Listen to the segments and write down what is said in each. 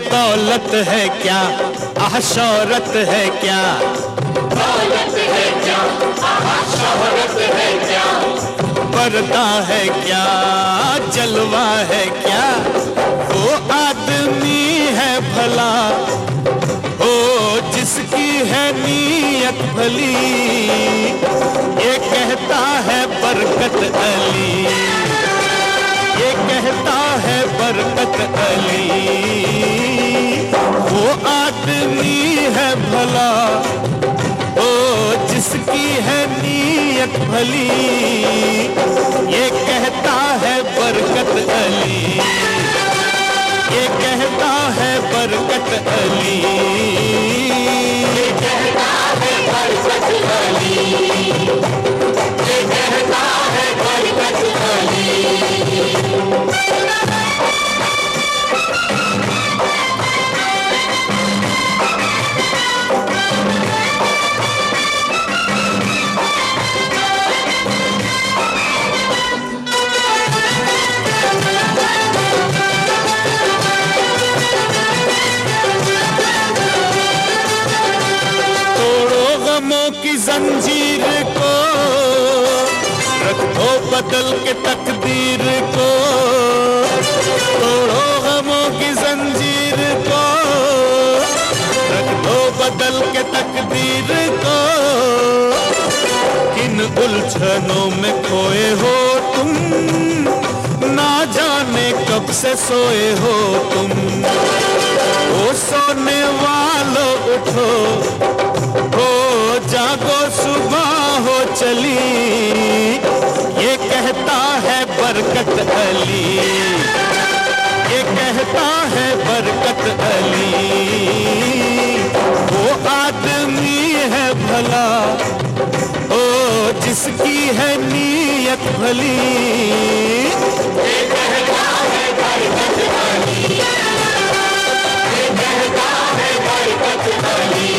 दौलत है क्या, आह शौहरत है क्या, दौलत है क्या, आहा शोहरत है क्या, पर्दा है क्या, जलवा है क्या, वो आदमी है भला ओ जिसकी है नीयत भली। ये कहता है बरकत अली, ये कहता है बरकत अली, वो आदमी है भला ओ जिसकी है नीयत भली। ये कहता है बरकत अली, ये कहता है बरकत अली, ये कहता है बरकत अली, ये कहता है बरकत अली। की जंजीर को रख दो बदल के तकदीर को, तोड़ो गमों की जंजीर को रख दो बदल के तकदीर को। किन उलझनों में खोए हो तुम, ना जाने कब से सोए हो तुम। ओ सोने वालों उठो, हो जागो सुबह हो चली। ये कहता है बरकत अली, ये कहता है बरकत अली, वो आदमी है भला ओ जिसकी है नीयत भली। ये कहता है बरकत अली, ये कहता है बरकत अली।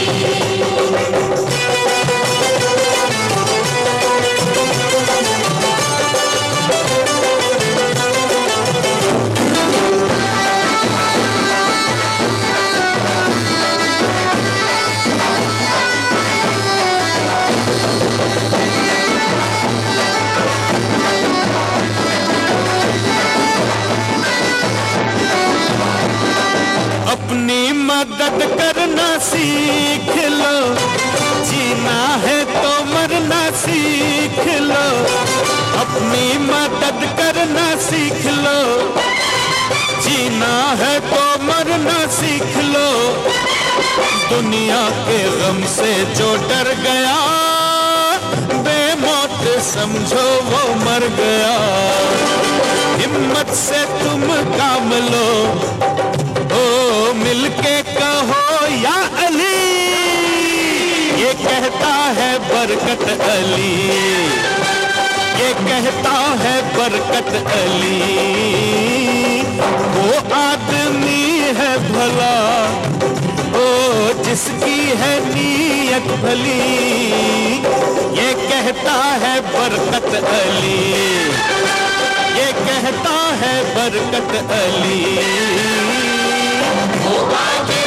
अपनी मदद करना सीख लो, जीना है तो मरना सीख लो। अपनी मदद करना सीख लो, जीना है तो मरना सीख लो। दुनिया के गम से जो डर गया, बेमौत समझो वो मर गया। हिम्मत से तुम काम लो, ओ मिलके कहो या अली। ये कहता है बरकत अली, ये कहता है बरकत अली, वो आदमी है भला ओ जिसकी है नीयत भली। ये कहता है बरकत अली, ये कहता है बरकत अली। होगा